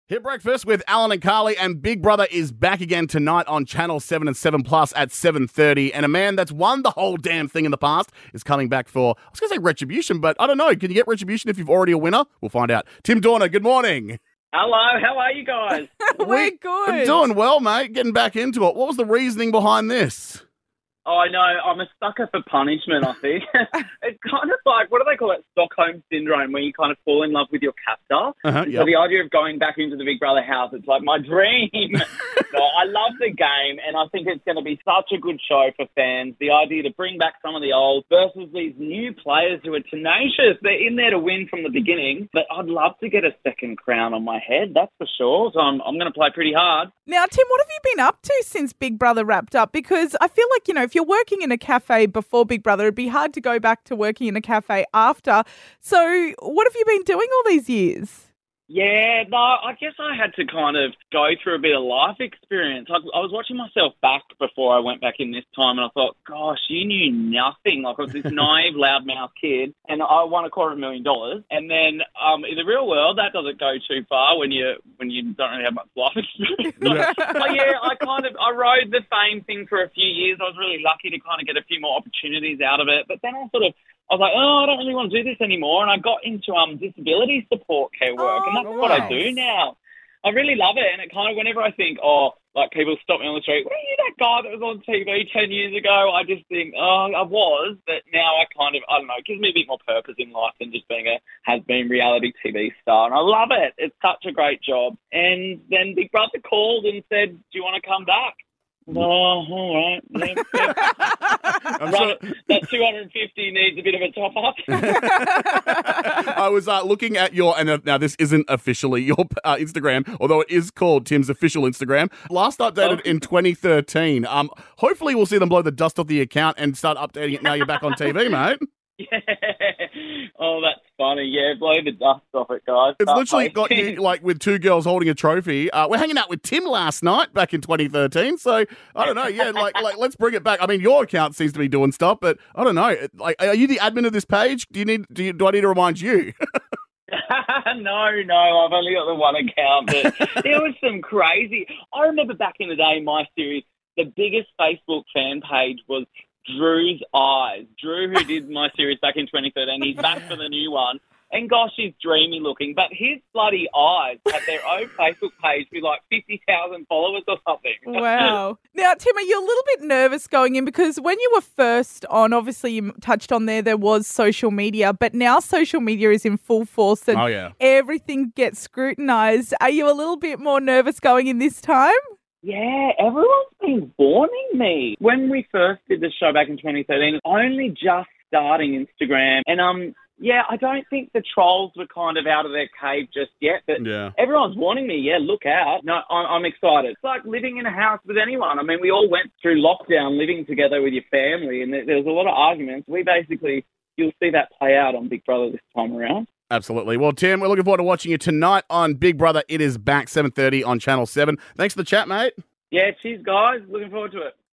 Hit Breakfast with Alan and Carly, and Big Brother is back again tonight on Channel 7 and 7 Plus at 7:30. And a man that's won the whole damn thing in the past is coming back for, I was going to say retribution, but I don't know. Can you get retribution if you've already a winner? We'll find out. Tim Dorner, good morning. Hello, how are you guys? We're good. I'm doing well, mate. Getting back into it. What was the reasoning behind this? Oh, I know, I'm a sucker for punishment, I think. It's kind of like, what do they call it, Stockholm Syndrome, where you kind of fall in love with your captor. So the idea of going back into the Big Brother house, it's like my dream. No, I love the game, and I think it's going to be such a good show for fans. The idea to bring back some of the old versus these new players who are tenacious. They're in there to win from the beginning, but I'd love to get a second crown on my head, that's for sure. So I'm going to play pretty hard. Now, Tim, what have you been up to since Big Brother wrapped up? Because I feel like, if you're working in a cafe before Big Brother, it'd be hard to go back to working in a cafe after. So what have you been doing all these years? Yeah, no, I guess I had to kind of go through a bit of life experience. I was watching myself back before I went back in this time, and I thought, gosh, you knew nothing. Like, I was this naive, loudmouth kid, and I won $250,000. And then in the real world, that doesn't go too far when you don't really have much life experience. But yeah, I rode the fame thing for a few years. I was really lucky to kind of get a few more opportunities out of it. But then I was like, I don't really want to do this anymore. And I got into disability support care work. And that's what I do now. I really love it. And it kind of, whenever I think, people stop me on the street, were you that guy that was on TV 10 years ago? I just think, I was. But now I don't know, it gives me a bit more purpose in life than just being a has-been reality TV star. And I love it. It's such a great job. And then Big Brother called and said, do you want to come back? Oh, all right. Yeah. That 250 needs a bit of a top-up. I was looking at your, and now this isn't officially your Instagram, although it is called Tim's official Instagram. Last updated in 2013. Hopefully we'll see them blow the dust off the account and start updating it now you're back on TV, mate. Yeah. Oh, that's funny. Yeah, blow the dust off it, guys. It's literally got you like with two girls holding a trophy. We're hanging out with Tim last night back in 2013. So I don't know. Yeah, like let's bring it back. I mean, your account seems to be doing stuff, but I don't know. Like, are you the admin of this page? Do I need to remind you? No, I've only got the one account, but there was some crazy. I remember back in the day, my series, the biggest Facebook fan page was Drew's Eyes. Drew, who did my series back in 2013, he's back for the new one. And gosh, he's dreamy looking. But his bloody eyes had their own Facebook page with like 50,000 followers or something. Wow. Now, Tim, are you a little bit nervous going in? Because when you were first on, obviously you touched on there was social media, but now social media is in full force and everything gets scrutinised. Are you a little bit more nervous going in this time? Yeah, everyone's been warning me. When we first did the show back in 2013, it was only just starting Instagram. And, I don't think the trolls were kind of out of their cave just yet. But everyone's warning me, look out. No, I'm excited. It's like living in a house with anyone. I mean, we all went through lockdown living together with your family, and there was a lot of arguments. You'll see that play out on Big Brother this time around. Absolutely. Well, Tim, we're looking forward to watching you tonight on Big Brother. It is back 7:30 on Channel 7. Thanks for the chat, mate. Yeah, cheers, guys. Looking forward to it.